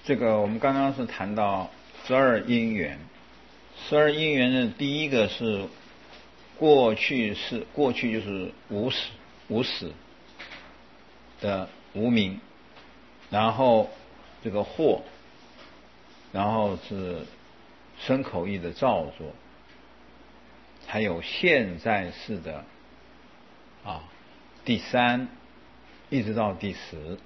这个我们刚刚是谈到12因缘。12因缘呢，第一个是过去式，过去就是无始的无明，然后这个惑，然后是身口意的造作，还有现在式的第3一直到第10，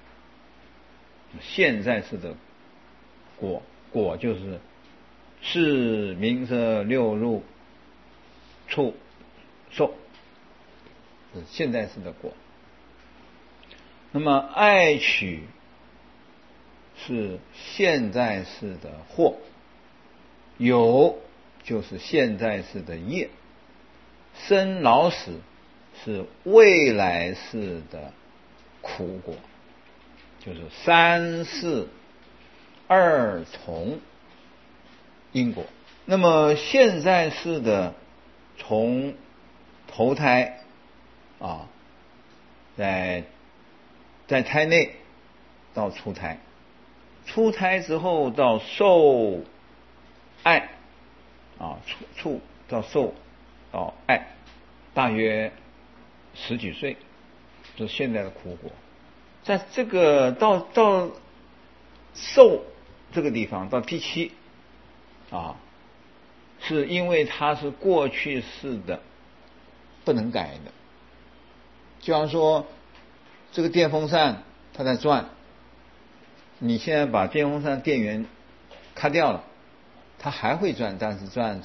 现在式的果就是视名色六入触受，是现在式的果。那么爱取是现在式的惑，有就是现在式的业，生老死是未来式的苦果，就是3世2重因果。那么现在式的从投胎在胎内到出胎，出胎之后到受爱触到受到爱，大约10几岁，这是现在的苦果。在这个到受这个地方到第7是因为它是过去式的，不能改的。就像说这个电风扇它在转，你现在把电风扇电源开掉了，它还会转，但是转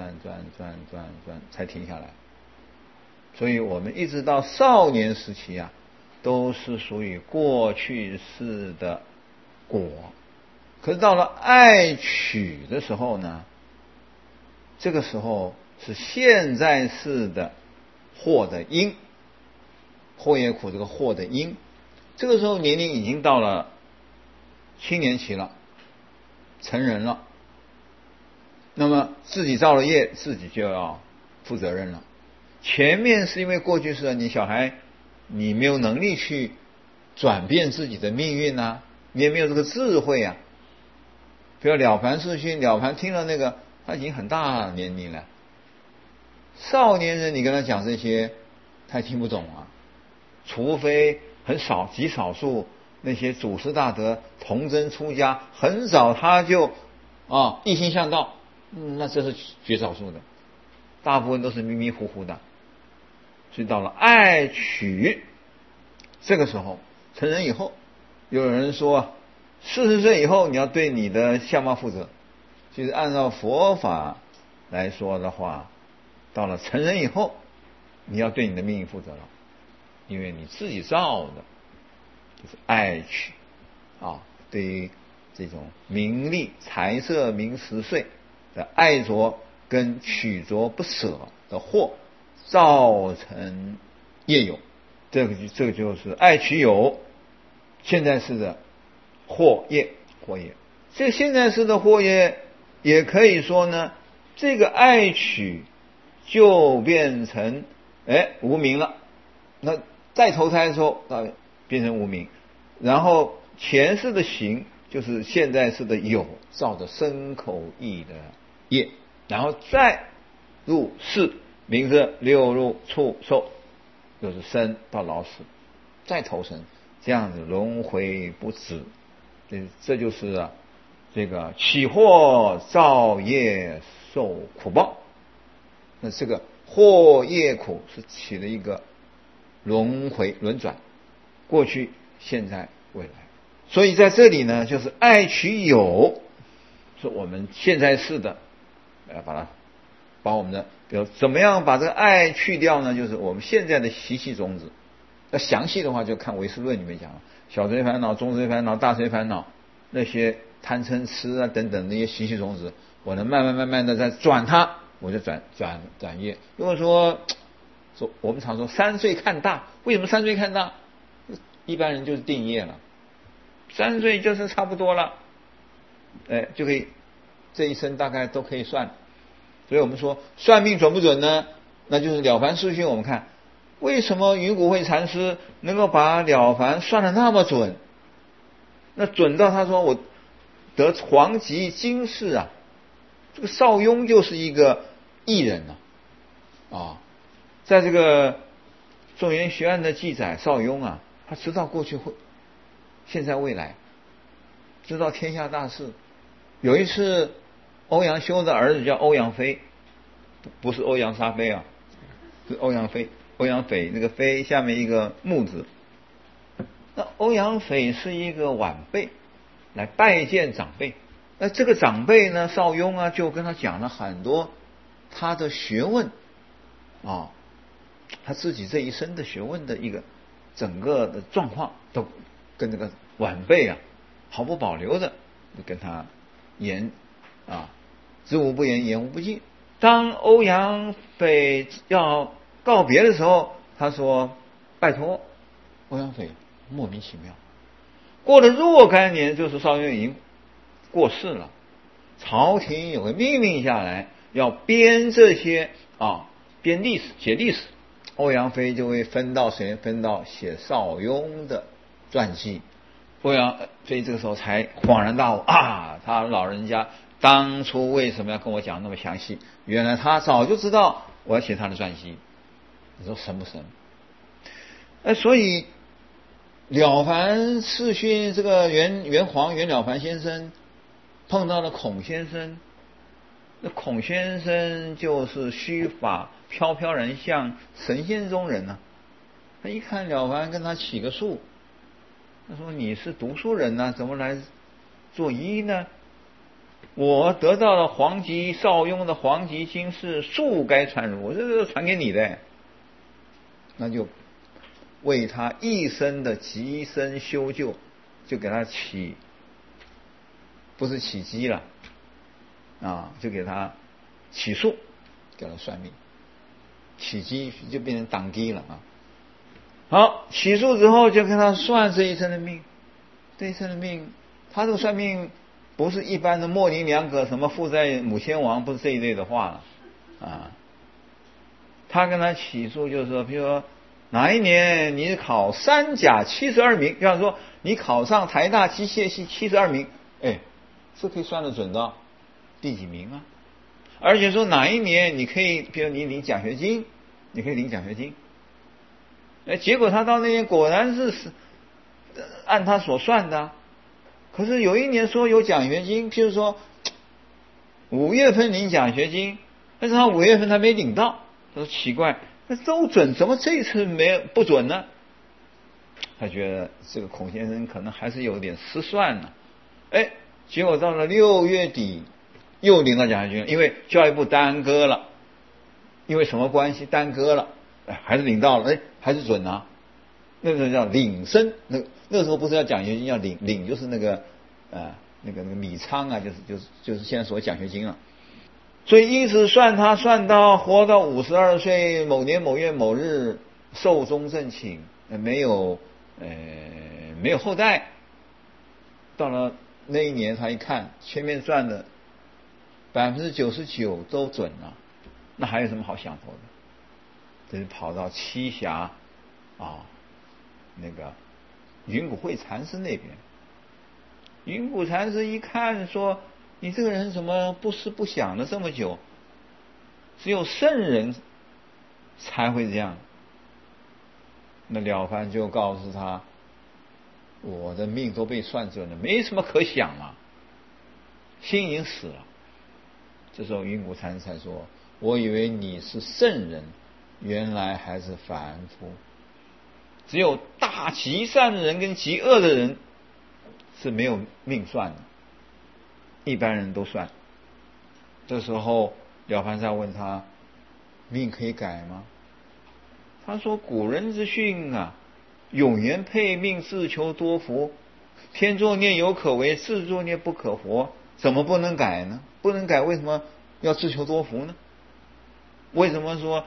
才停下来。所以我们一直到少年时期都是属于过去式的果。可是到了爱取的时候呢，这个时候是现在式的惑的因，惑业苦这个惑的因。这个时候年龄已经到了青年期了，成人了，那么自己造了业，自己就要负责任了。前面是因为过去式，你小孩你没有能力去转变自己的命运你也没有这个智慧比如了凡四训，了凡听了那个他已经很大年龄了，少年人你跟他讲这些他也听不懂除非很少极少数那些祖师大德童真出家，很早他就一心向道，那这是绝少数的，大部分都是迷迷糊糊的。所以到了爱取这个时候，成人以后，有人说40岁以后你要对你的相貌负责。其实按照佛法来说的话，到了成人以后你要对你的命运负责了，因为你自己造的，就是爱取对于这种名利财色名食睡的爱着跟取着不舍的惑，造成业有，这个就是爱取有，现在式的惑业。这现在式的惑业也可以说呢，这个爱取就变成无明了，那再投胎的时候变成无明，然后前世的行就是现在世的有，造的身口意的业，然后再入世名色六入触受，就是生到老死，再投生，这样子轮回不止。这就是这个起惑造业受苦报。那这个惑业苦是起了一个轮回轮转，过去现在未来。所以在这里呢，就是爱取有是我们现在式的，把我们的比如怎么样把这个爱去掉呢，就是我们现在的习气种子。那详细的话就看唯识论里面讲了，小随烦恼、中随烦恼、大随烦恼，那些贪嗔痴等等那些习气种子，我能慢慢的再转它，我就转业。如果说我们常说3岁看大，为什么3岁看大？一般人就是定业了，3岁就是差不多了，就可以这一生大概都可以算。所以我们说算命准不准呢？那就是了凡四训，我们看为什么云谷慧禅师能够把了凡算得那么准？那准到他说我得皇极经世啊，这个邵雍就是一个异人啊，在这个中原学案的记载，邵雍啊，他知道过去会、现在、未来，知道天下大事。有一次，欧阳修的儿子叫欧阳菲，不是欧阳沙菲啊，是欧阳菲，欧阳斐，那个菲下面一个木字。那欧阳斐是一个晚辈，来拜见长辈。那这个长辈呢，邵雍啊，就跟他讲了很多他的学问啊，他自己这一生的学问的一个整个的状况，都跟这个晚辈啊毫不保留的跟他言啊，知无不言，言无不尽。当欧阳斐要告别的时候，他说：“拜托。”欧阳斐莫名其妙。过了若干年，就是邵雍已经过世了，朝廷有个命令下来，要编这些编历史、写历史。欧阳菲就会分到谁？分到写邵雍的传记。欧阳菲这个时候才恍然大悟啊，他老人家当初为什么要跟我讲那么详细？原来他早就知道我要写他的传记。你说神不神？所以了凡四训这个袁了凡先生碰到了孔先生，那孔先生就是须发飘飘然，像神仙中人啊。他一看了凡跟他起个诉，他说：“你是读书人啊，怎么来做医呢？我得到了邵雍的皇极经世，速该传入，我这是传给你的。”那就为他一生的极身修就，就给他起，不是起鸡了就给他起诉，给他算命。起鸡就变成当鸡了好，起诉之后就跟他算这一生的命。这一生的命，他这个算命不是一般的模棱两可，什么父在母先亡，不是这一类的话了他跟他起诉就是说，比如说哪一年你考3甲72名，比方说你考上台大机械系72名，这可以算得准的，第几名啊？而且说哪一年你可以，比如你领奖学金，你可以领奖学金。结果他到那年果然是按他所算的可是有一年说有奖学金，譬如说5月份领奖学金，但是他5月份他没领到，他说奇怪，那都准，怎么这一次不准呢？他觉得这个孔先生可能还是有点失算了。结果到了6月底又领到奖学金，因为教育部耽搁了，因为什么关系耽搁了，还是领到了，还是准啊。那个叫领生，那个时候不是要奖学金，要领就是那个米仓啊，就是现在所谓奖学金了。所以因此算到活到52岁某年某月某日寿终正寝，没有后代。到了那一年他一看前面算的99%都准了，那还有什么好想头的？这就跑到栖霞那个云谷会禅师那边。云谷禅师一看说，你这个人怎么不思不想了这么久？只有圣人才会这样。那了凡就告诉他，我的命都被算准了，没什么可想了，心已经死了。这时候云谷禅师才说，我以为你是圣人，原来还是凡夫。只有大极善的人跟极恶的人是没有命算的，一般人都算。这时候了凡再问他，命可以改吗？他说，古人之训永言配命，自求多福。天作孽犹可为，自作孽不可活。怎么不能改呢？不能改，为什么要自求多福呢？为什么说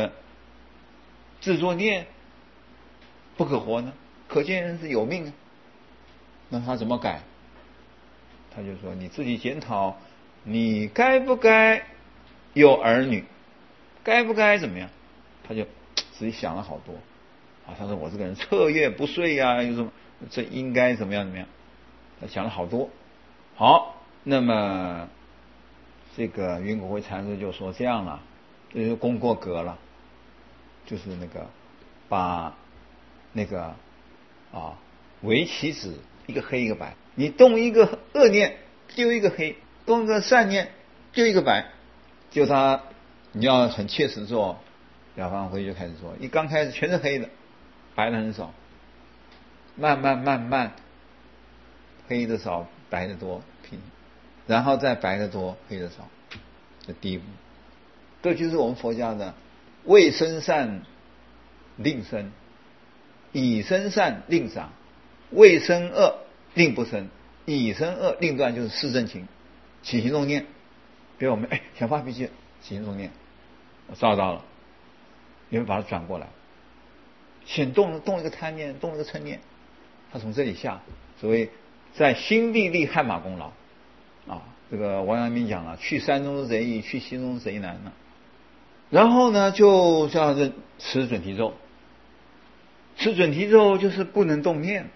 自作孽不可活呢？可见人是有命那他怎么改？他就说，你自己检讨，你该不该有儿女？该不该怎么样？他就自己想了好多他说，我这个人彻夜不睡有什么，这应该怎么样？他想了好多好，那么这个云谷慧禅师就说这样了，这就功过格了，就是那个把那个为棋子，一个黑一个白，你动一个恶念丢一个黑，动一个善念丢一个白，就他你要很切实做，了凡辉就开始做，一刚开始全是黑的，白的很少，慢慢黑的少白的多，然后再白的多黑的少，这第一步。这就是我们佛家的未生善令生，已生善令长，未生恶令不生，已生恶令断，就是四正勤，起心动念。比如我们想发脾气，起心动念，我照到了，你会把它转过来，先动一个贪念，动一个嗔念，它从这里下，所谓在心地立汗马功劳啊。这个王阳明讲了，去山中之贼易，去心中之贼难了。然后呢，就叫持准提咒。持准提咒就是不能动念。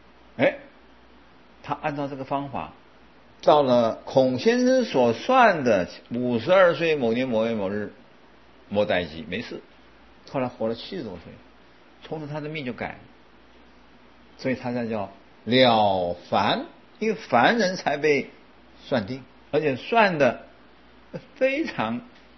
他按照这个方法，到了孔先生所算的52岁某年某月某日，没待机，没事。后来活了70多岁，从此他的命就改了。所以他才叫了凡，因为凡人才被算定，而且算的非常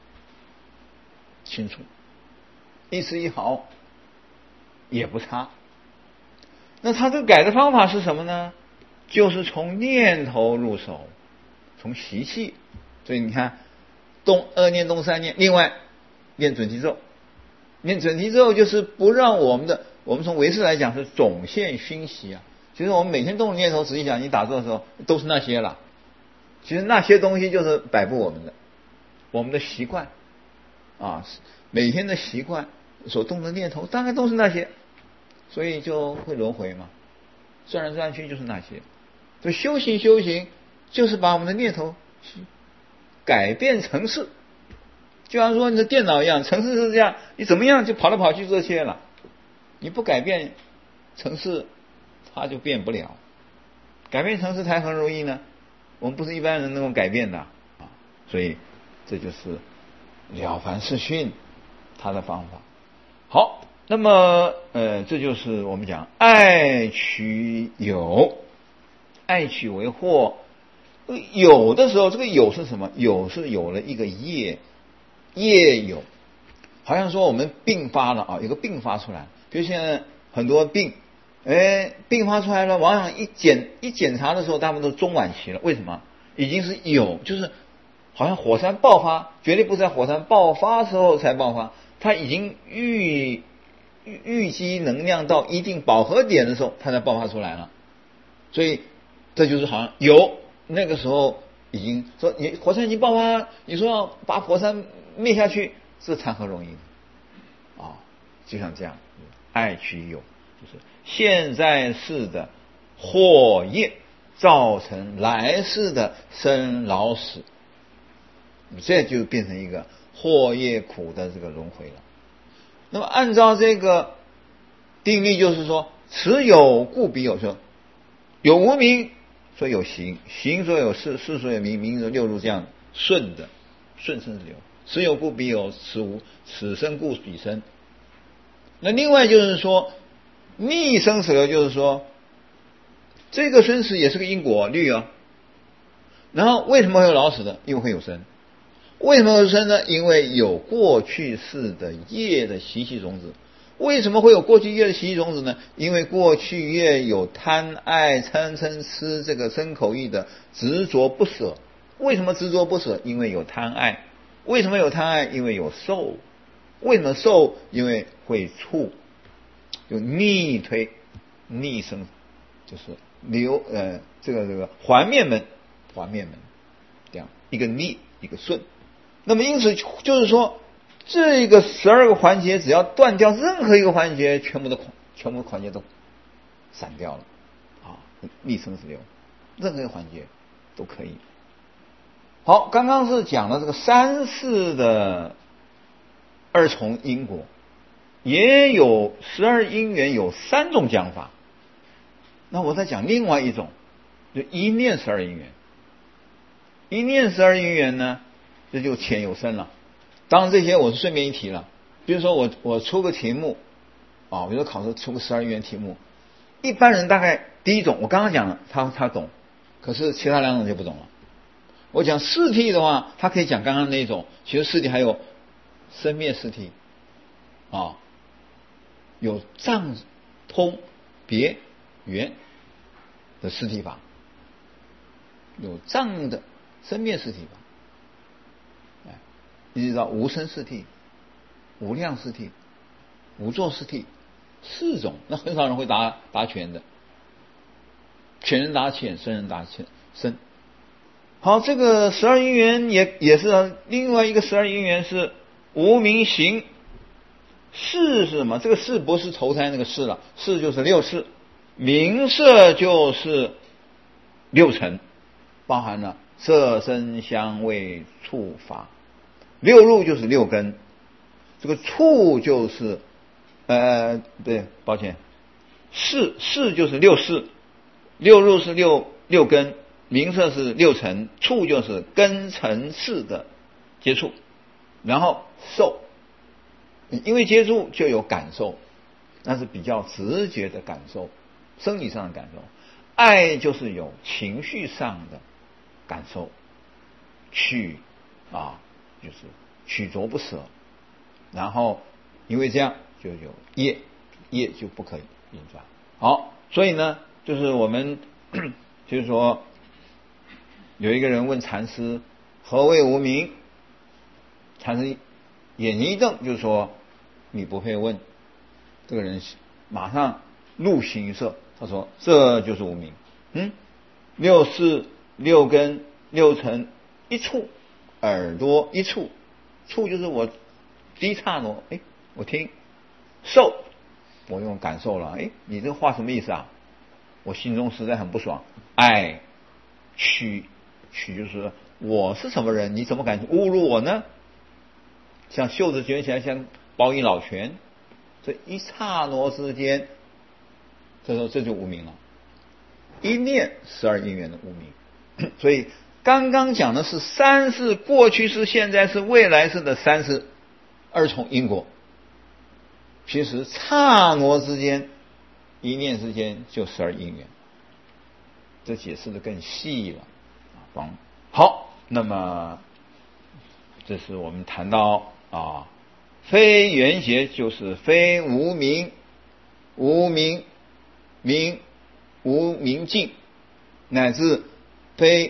清楚，一丝一毫也不差。那他这个改的方法是什么呢？就是从念头入手，从习气。所以你看，动恶念动善念，另外念准提咒。念准提咒就是不让我们从唯识来讲是总现熏习啊。其实我们每天动的念头，仔细想，你打坐的时候都是那些了。其实那些东西就是摆布我们的习惯啊，每天的习惯所动的念头大概都是那些，所以就会轮回嘛，转来转去就是那些。所以修行就是把我们的念头改变程式，就像说你的电脑一样，程式是这样，你怎么样就跑来跑去这些了，你不改变程式它就变不了。改变程式才很容易呢，我们不是一般人能够改变的啊。所以这就是了凡四训他的方法。好，那么这就是我们讲爱取有，爱取为惑。有的时候这个有是什么？有是有了一个业有，好像说我们病发了啊，有个病发出来，比如现在很多病并发出来了，往往一检查的时候，他们都中晚期了。为什么？已经是有，就是好像火山爆发，绝对不是在火山爆发时候才爆发，它已经预积能量到一定饱和点的时候，它才爆发出来了。所以这就是好像有那个时候已经说你火山已经爆发，你说要把火山灭下去，是谈何容易啊！就像这样，爱取有。就是现在世的祸业造成来世的生老死，这就变成一个祸业苦的这个轮回了。那么按照这个定律，就是说此有故彼有，说有无名所以有行，行所以有事，事所以有名，名所以六入，这样顺生之流。此有故彼有，此无，此生故彼生。那另外就是说逆生死流，就是说这个生死也是个因果律啊。然后为什么会有老死的？因为会有生。为什么会有生呢？因为有过去世的业的习气种子。为什么会有过去业的习气种子呢？因为过去业有贪爱嗔痴这个身口意的执着不舍。为什么执着不舍？因为有贪爱。为什么有贪爱？因为有受。为什么受？因为会触，就逆推逆生，就是这个环面门这样一个逆一个顺。那么因此就是说，这个12个环节只要断掉任何一个环节，全部环节都散掉了啊！逆生死流，任何一个环节都可以。好，刚刚是讲了这个三世的二重因果，也有12因缘，有3种讲法。那我再讲另外一种，就一念12因缘。 一念12因缘呢，这就浅有深了。当然这些我是顺便一提了。比如说我出个题目啊，比如说考试出个12因缘题目，一般人大概第一种我刚刚讲了，他懂，可是其他两种就不懂了。我讲四谛的话，他可以讲刚刚那一种，其实四谛还有生灭四谛啊，有藏通别圆的四谛法，有藏的生灭四谛法，一直到无生四谛、无量四谛、无作四谛，四种，那很少人会答全的，浅人答浅，深人答深。好，这个12因缘也是另外一个12因缘是无明行。识是什么？这个识不是投胎那个识了，识就是六识，名色就是六尘，包含了色声香味触法，六入就是六根，这个触就是对，抱歉，识就是六识，六入是六根，名色是六尘，触就是根尘识的接触，然后受，因为接触就有感受，那是比较直觉的感受，生理上的感受。爱就是有情绪上的感受，就是取着不舍，然后因为这样就有业就不可以运转。好，所以呢，就是我们就是说，有一个人问禅师何谓无明，禅师眼睛一瞪，就说你不配问。这个人马上露形于色，他说这就是无明。六识六根六尘一触，耳朵一触，触就是我第一刹那，我听，受我用感受了，你这个话什么意思啊？我心中实在很不爽。爱取就是我是什么人，你怎么敢侮辱我呢？像袖子卷起来像包一老拳，这一刹那之间，这就无明了，一念12因缘的无明。所以刚刚讲的是三世，过去式、现在式、未来式的三世二重因果，其实刹那之间一念之间就12因缘，这解释的更细了。好，那么这是我们谈到非缘觉就是非无明，无明尽，乃至非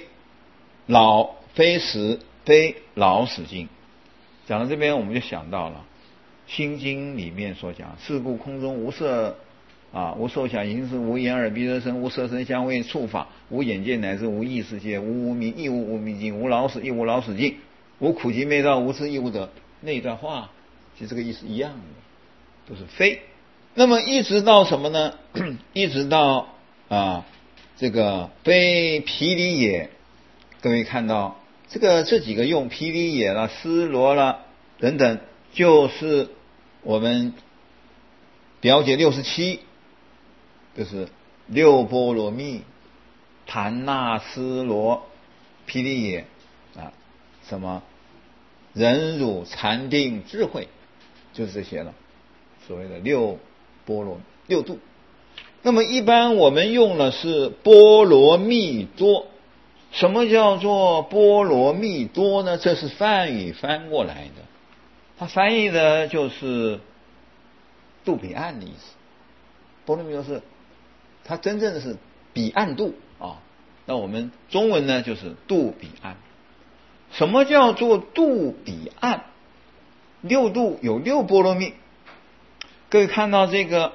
死非老死尽。讲到这边我们就想到了心经里面所讲，是故空中无色无受想行识，无眼耳鼻舌身，无色声香味触法，无眼界乃至无意识界，无无明亦无无明尽，无老死亦无老死尽，无苦集灭道，无痴亦无得。那一段话其实这个意思一样的，都是非。那么一直到什么呢？一直到这个非毗梨也。各位看到这几个用毗梨也啦、尸罗啦等等，就是我们了解67，就是六波罗蜜、檀那、尸罗、毗梨也什么忍辱、禅定、智慧，就是这些了，所谓的六波罗六度。那么一般我们用的是波罗蜜多。什么叫做波罗蜜多呢？这是梵语翻过来的，它翻译的就是渡彼岸的意思。波罗蜜多是它真正的是彼岸渡那我们中文呢就是渡彼岸。什么叫做渡彼岸？六度有六波罗蜜。各位看到这个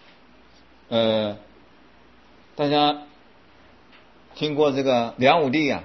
大家听过这个梁武帝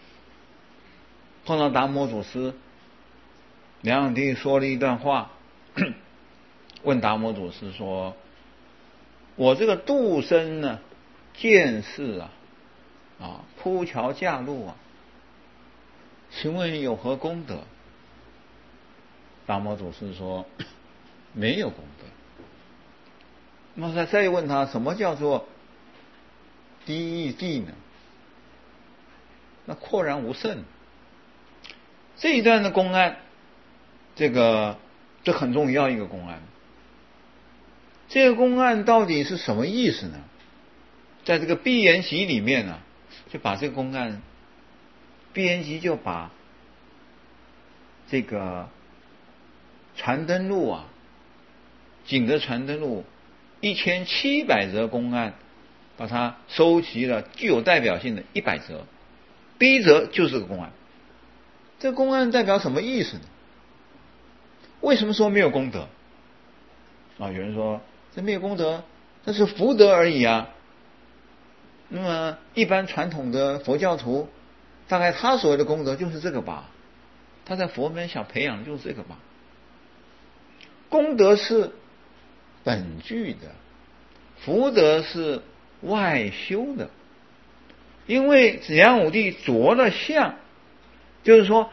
碰到达摩祖师，梁武帝说了一段话问达摩祖师说，我这个度生呢见识铺桥架路请问有何功德？达摩祖师说没有功德。那么再问他什么叫做第一地呢？ 那阔然无甚。这一段的公案，这很重要一个公案。这个公案到底是什么意思呢？在这个毕颜集里面呢，就把这个公案，毕颜集就把这个传灯录啊，景德传灯录1700则公案，把它收集了具有代表性的100则。第一则就是这个公案。这个公案代表什么意思呢？为什么说没有功德啊？有人说这没有功德，这是福德而已啊。那么一般传统的佛教徒，大概他所谓的功德就是这个吧，他在佛门想培养就是这个吧。功德是本具的，福德是外修的。因为子阳武帝着了相，就是说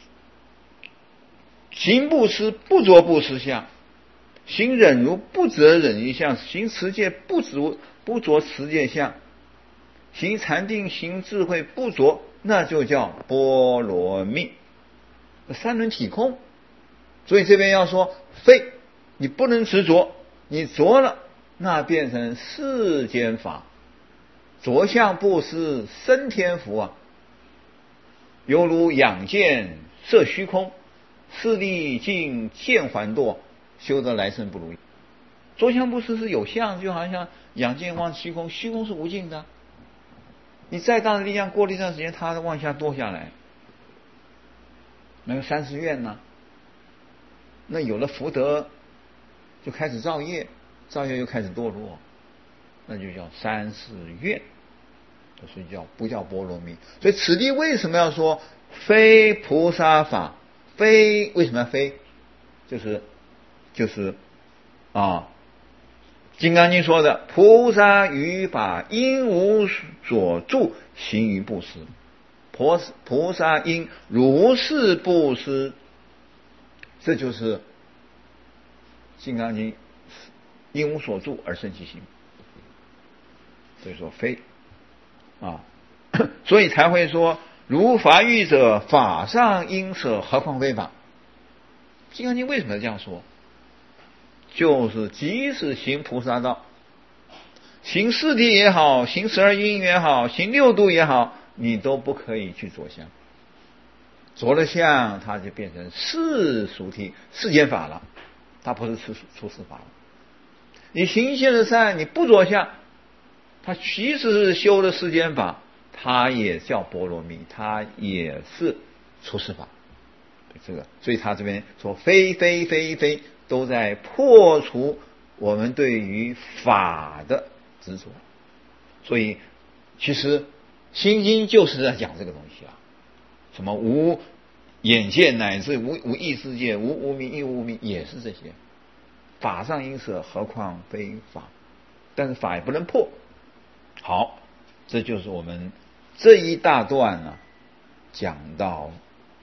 行布施不着布施相，行忍辱不着忍辱相，行持戒不着持戒相，行禅定行智慧不着，那就叫波罗蜜，三轮体空。所以这边要说非，你不能执着，你着了那变成世间法，着相布施生天福啊，犹如仰见摄虚空，视力尽见还堕，修得来生不如意。着相布施是有相，就好像仰见望虚空，虚空是无尽的，你再大的力量过了一段时间，它往下堕下来。那个30愿呢，那有了福德就开始造业，造业又开始堕落，那就叫30愿，所以不叫波罗蜜。所以此地为什么要说非菩萨法？非为什么要非？就是金刚经说的菩萨于法应无所住，行于布施。菩萨应如是布施，这就是金刚经应无所住而生其心。所以说非所以才会说如法欲者，法上应舍，何况非法。金刚经为什么要这样说？就是即使行菩萨道，行四谛也好，行12因缘也好，行6度也好，你都不可以去着相。着了相，它就变成世俗谛世间法了，它不是出世法了。你行现的善，你不着相，它其实是修的世间法，它也叫波罗蜜，它也是出世法。这个，所以他这边说非都在破除我们对于法的执着。所以其实心经就是在讲这个东西啊，什么无眼界乃至无意识界，无明亦无明，也是这些。法上应舍，何况非法？但是法也不能破。好，这就是我们这一大段讲到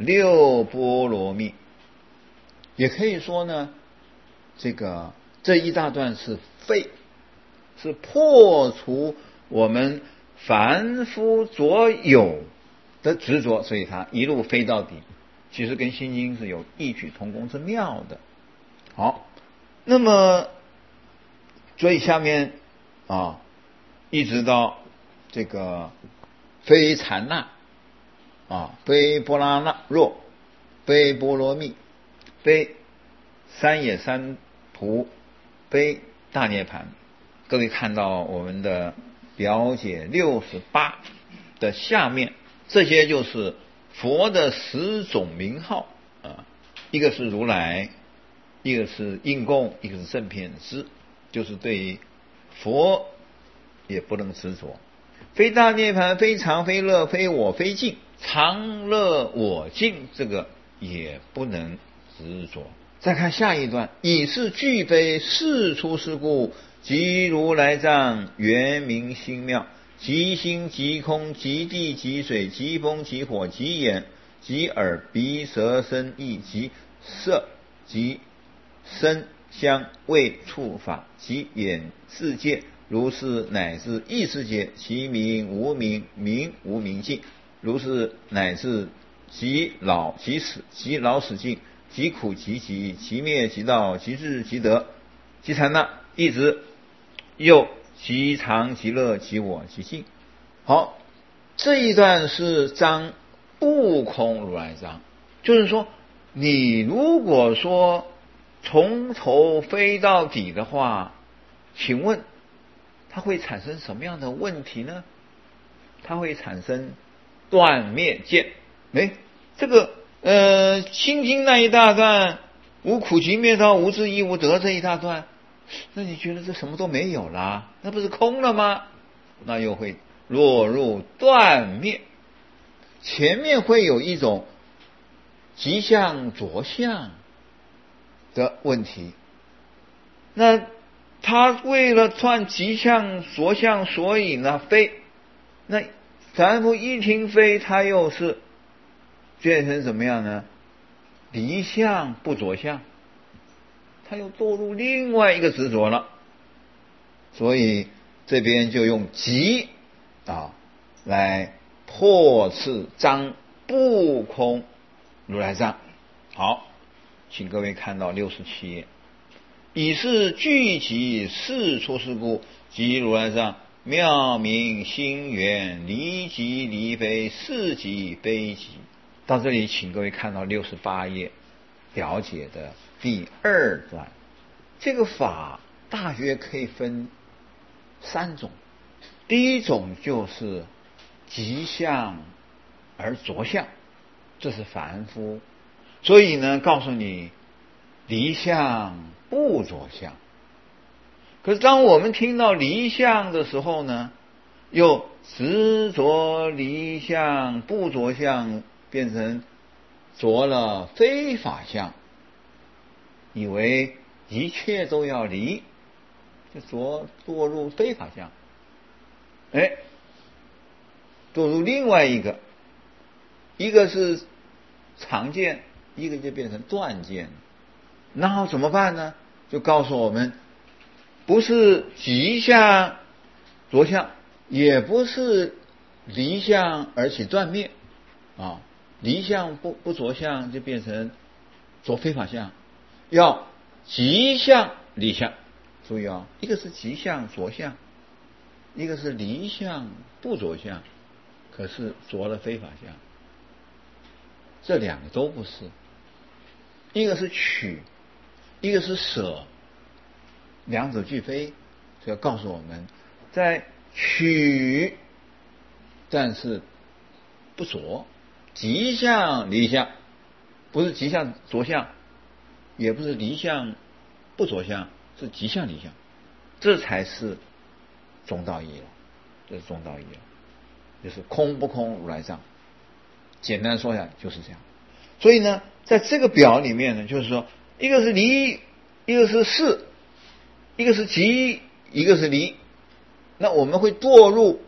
6波罗蜜。也可以说呢，这一大段是非，是破除我们凡夫着有的执着，所以他一路飞到底，其实跟心经是有异曲同工之妙的。好，那么所以下面一直到这个非禅那非波拉那若，非波罗蜜，非三野三途，非大涅盘。各位看到我们的表解68的下面，这些就是佛的10种名号一个是如来，一个是应供，一个是正遍知，就是对于佛也不能执着。非大涅盘，非常，非乐，非我，非净，常乐我净，这个也不能执着。再看下一段，以是俱非世出世故，即如来藏圆明心妙，即心即空，即地即水，即风即火，即眼即耳鼻舌身意，即色即声香味触法，即眼世界，如是乃至意世界，其名无名，名无名尽， 如是乃至极老极死极老死尽极苦极极极灭极道极智极得极禅那，一直又极常极乐极我极尽。好，这一段是章不空如来章，就是说你如果说从头飞到底的话，请问它会产生什么样的问题呢？它会产生断灭见。这个心经那一大段无苦集灭道无智亦无得这一大段，那你觉得这什么都没有啦？那不是空了吗？那又会落入断灭。前面会有一种极相着相的问题，那他为了断极相着相，所以呢非，那凡夫一听非，他又是变成怎么样呢？离相不着相，他又堕入另外一个执着了。所以这边就用极来破斥章不空如来藏。好，请各位看到67页，以是具集事出世故，即如来藏妙明心源离极离非是极非极。到这里请各位看到68页表解的第2段。这个法大约可以分3种。第一种就是极相而着相，这是凡夫，所以呢告诉你离相不着相。可是当我们听到离相的时候呢，又执着离相不着相，变成着了非法相，以为一切都要离，就堕入非法相，堕入另外一个是常见，一个就变成断见。然后怎么办呢？就告诉我们，不是极相着相，也不是离相而起断灭离相不着相就变成着非法相，要极相离相。注意一个是极相着相，一个是离相不着相，可是着了非法相。这两个都不是，一个是取，一个是舍，两者俱非。所以告诉我们，在取但是不着，极相离相，不是极相着相，也不是离相不着相，是极相离相，这才是中道义了。这是中道义了，就是空不空如来藏。简单说一下就是这样。所以呢，在这个表里面呢，就是说，一个是离，一个是事，一个是极，一个是离。那我们会堕入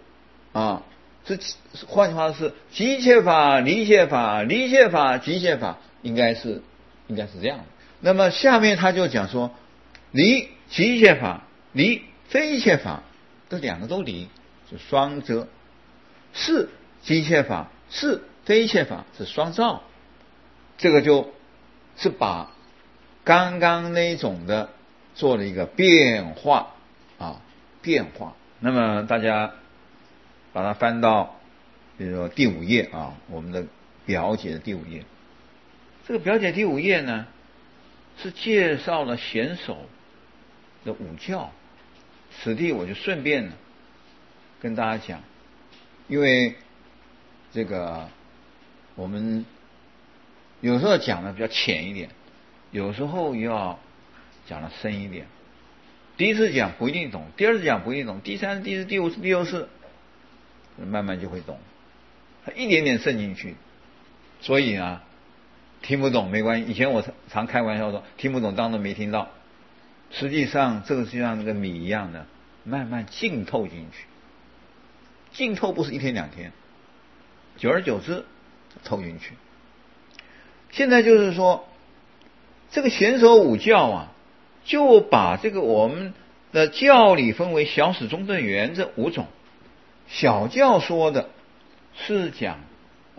换句话是极切法、离切法、离切法、极切法，应该是这样的。那么下面他就讲说，离极切法、离非切法，这两个都离，是双遮；是极切法、是非切法，是双照。这个就是把刚刚那种的做了一个变化变化。那么大家把它翻到比如说第5页我们的表解的第5页。这个表解第5页呢，是介绍了贤首的五教。此地我就顺便跟大家讲，因为这个我们有时候讲的比较浅一点，有时候要讲的深一点。第一次讲不一定懂，第二次讲不一定懂，第三次、第四次、第五次、第六次，慢慢就会懂，他一点点渗进去。所以听不懂没关系。以前我常开玩笑说，听不懂当作没听到。实际上这个就像那个米一样的，慢慢浸透进去。浸透不是1天2天，久而久之透进去。现在就是说，这个贤首五教就把这个我们的教理分为小始中正圆这5种。小教说的是讲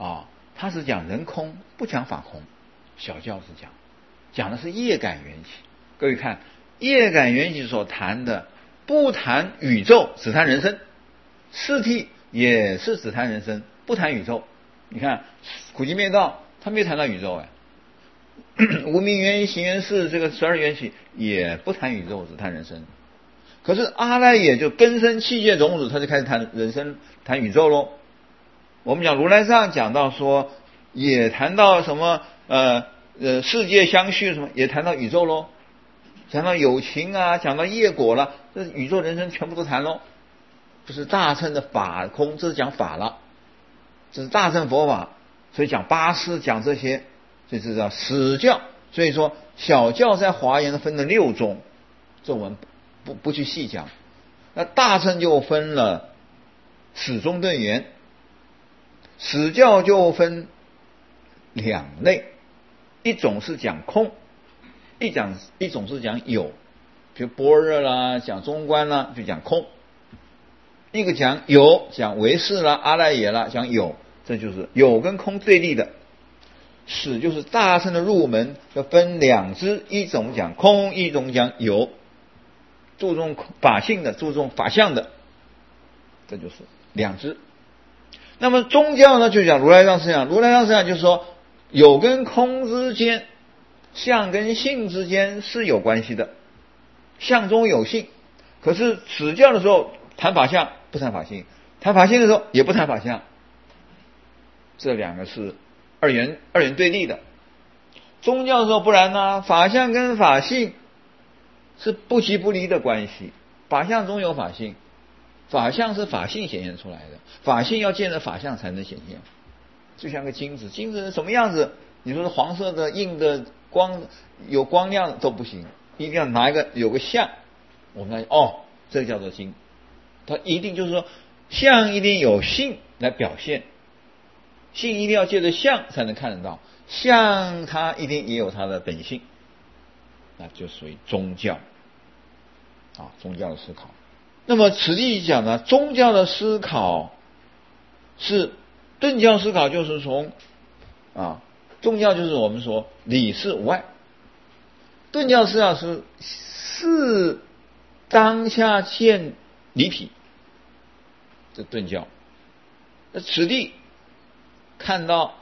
他是讲人空，不讲法空。小教是讲的是业感缘起。各位看，业感缘起所谈的，不谈宇宙，只谈人生。四谛也是只谈人生，不谈宇宙。你看苦集灭道，他没有谈到宇宙无明缘行缘事这个12缘起也不谈宇宙，只谈人生。可是阿赖耶就根生器界种子，他就开始谈人生，谈宇宙咯。我们讲如来藏讲到说，也谈到什么世界相续什么，也谈到宇宙咯。讲到有情啊，讲到业果了，这宇宙人生全部都谈咯。这是大乘的法空，这是讲法了，这是大乘佛法，所以讲八识，讲这些，所以这叫始教。所以说小教在华严分了6宗，这我们不去细讲。那大乘就分了始终顿圆，始教就分2类，一种是讲空，一种是讲有，比如般若啦，讲中观啦，就讲空。一个讲有，讲唯识啦、阿赖耶啦，讲有，这就是有跟空对立的。始就是大乘的入门，要分2支，一种讲空，一种讲有，注重法性的，注重法相的，这就是2支。那么宗教呢，就讲如来藏思想。如来藏思想就是说，有跟空之间，相跟性之间是有关系的，相中有性。可是始教的时候谈法相，不谈法性；谈法性的时候也不谈法相。这2个是二元对立的。宗教的时候不然呢，法相跟法性是不即不离的关系。法相中有法性，法相是法性显现出来的，法性要见着法相才能显现。就像个金子，金子是什么样子？你说是黄色的、硬的、有光亮都不行，一定要拿一个有个相，我们来这叫做金。它一定就是说，相一定有性来表现，性一定要借着相才能看得到，相它一定也有它的本性，那就属于宗教宗教的思考。那么此地讲呢，宗教的思考是顿教思考，就是从宗教就是我们说理事无碍，顿教思考是当下见离体，这顿教。那此地看到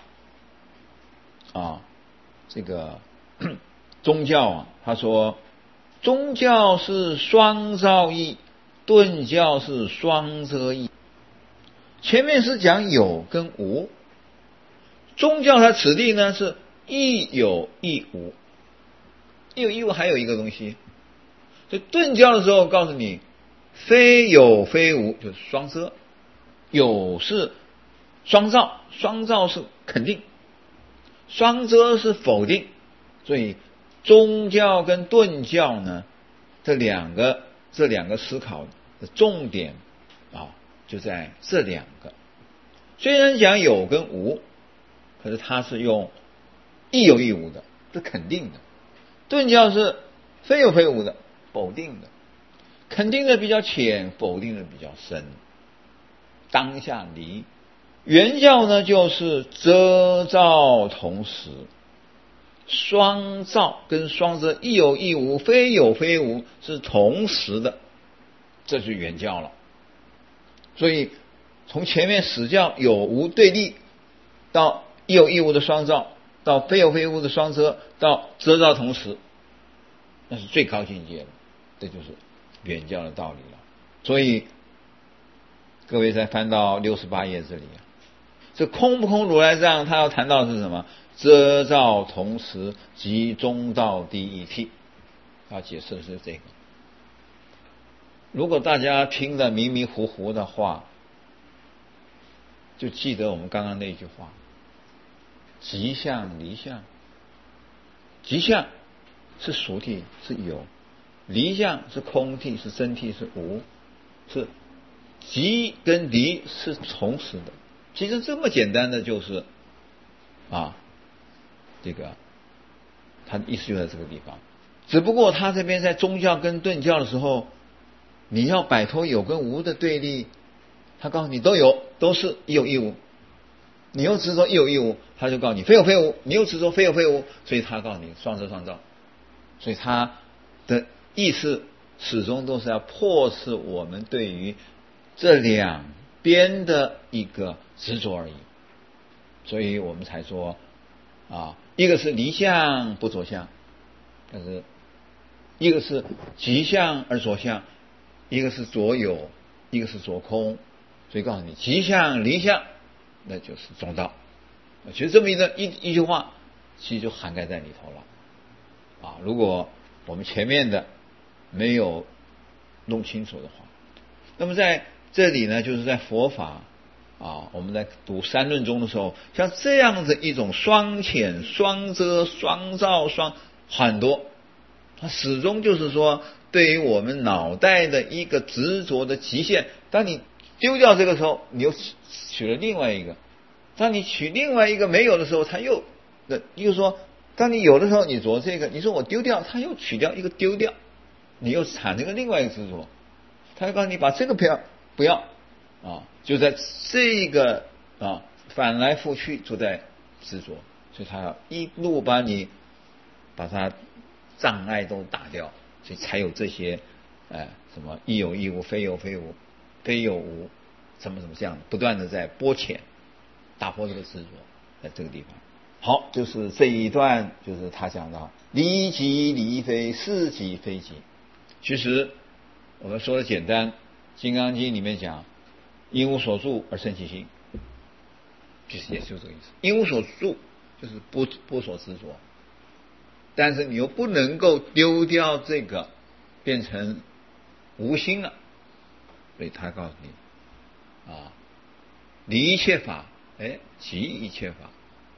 这个宗教他说宗教是双造义，顿教是双遮义。前面是讲有跟无，宗教它此地呢是亦有亦无，亦有亦无还有一个东西。所以顿教的时候告诉你，非有非无，就是双遮。有是双造，双造是肯定，双遮是否定。所以宗教跟顿教呢，这两个思考的重点就在这2个。虽然讲有跟无，可是它是用亦有亦无的，是肯定的。顿教是非有非无的，否定的。肯定的比较浅，否定的比较深，当下离。原教呢就是遮照同时，双照跟双遮，亦有亦无，非有非无是同时的，这是原教了。所以从前面始教有无对立，到亦有亦无的双照，到非有非无的双遮，到遮照同时，那是最高境界了，这就是原教的道理了。所以各位再翻到68页这里，这空不空如来藏他要谈到的是什么？遮照同时即中道第一谛，他解释的是这个。如果大家听得迷迷糊糊的话，就记得我们刚刚那句话，即相离相。即相是俗谛，是有；离相是空谛，是真谛，是无。是即跟离是同时的。其实这么简单的就是这个他的意思就在这个地方。只不过他这边在宗教跟顿教的时候，你要摆脱有跟无的对立，他告诉你都有，都是亦有亦无。 你又执着一有一无，他就告诉你非有非无，你又执着非有非无，所以他告诉你双遮双照。所以他的意思始终都是要破斥我们对于这两边的一个执着而已。所以我们才说一个是离相不着相，但是一个是即相而着相，一个是着有，一个是着空。所以告诉你即相离相，那就是中道。其实这么一句话其实就涵盖在里头了如果我们前面的没有弄清楚的话，那么在这里呢，就是在佛法我们在读三论中的时候，像这样子一种双遣、双遮、双照、很多，它始终就是说对于我们脑袋的一个执着的极限。当你丢掉这个时候，你又取了另外一个；当你取另外一个没有的时候，它又就是说，当你有的时候你着这个，你说我丢掉，它又取掉一个丢掉，你又产生了另外一个执着，他就告诉你把这个不要就在这个反来覆去就在执着，所以他要一路把它障碍都打掉，所以才有这些什么一有一无，非有非无，非有无，什么这样不断的在拨遣，打破这个执着，在这个地方。好，就是这一段，就是他讲到离即离非，是即非即。其实我们说的简单，《金刚经》里面讲因无所住而生其心，其实也就是这个意思。因无所住就是不所执着，但是你又不能够丢掉这个，变成无心了，所以他告诉你离一切法即一切法。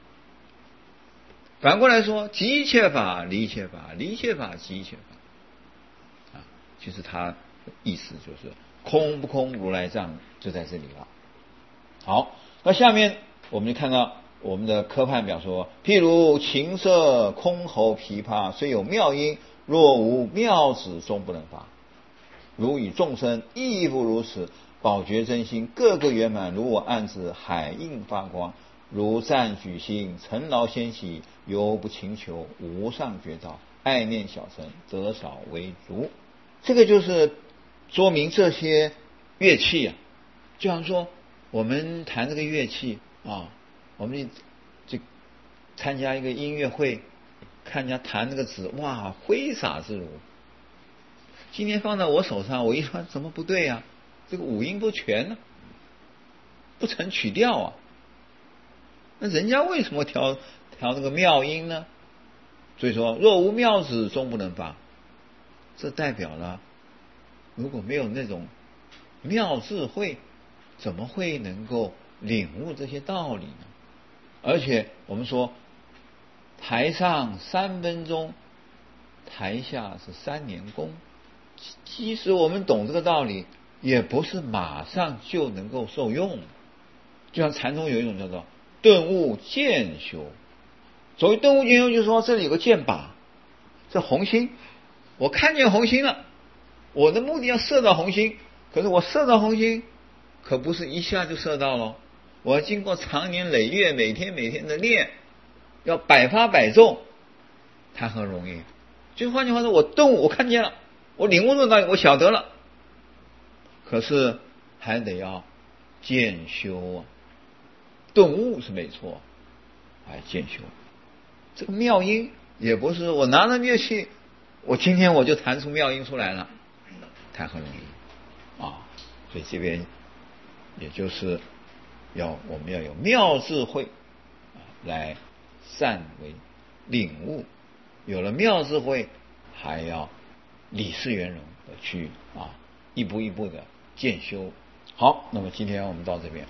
反过来说，即一切法离一切法，离一切法即一切法其实它的意思就是空不空如来藏就在这里了。好，那下面我们就看到我们的科判表说，譬如琴瑟箜篌琵琶，虽有妙音，若无妙旨终不能发。如与众生亦复如此，宝觉真心各个圆满，如我暗指海映发光，如赞举心尘劳先喜，犹不勤求无上觉照，爱念小乘得少为足。这个就是说明这些乐器就像说我们弹这个乐器我们就参加一个音乐会，看人家弹那个指，哇，挥洒自如。今天放在我手上，我一看怎么不对这个五音不全呢，不成曲调那人家为什么调那个妙音呢？所以说若无妙旨终不能发，这代表了如果没有那种妙智慧，怎么会能够领悟这些道理呢？而且我们说台上3分钟，台下是3年功。即使我们懂这个道理，也不是马上就能够受用。就像禅宗有一种叫做顿悟渐修。所谓顿悟渐修，就是说这里有个箭靶，这红心，我看见红心了，我的目的要射到红心，可是我射到红心可不是一下就射到了，我要经过长年累月，每天的练，要百发百中，谈何容易。就换句话说，我顿悟，我看见了，我领悟这个道理，我晓得了，可是还得要渐修顿悟是没错，渐修。这个妙音也不是我拿着乐器，我今天我就弹出妙音出来了，谈何容易所以这边也就是我们要有妙智慧来善为领悟，有了妙智慧，还要理事圆融的去一步一步的渐修。好，那么今天我们到这边。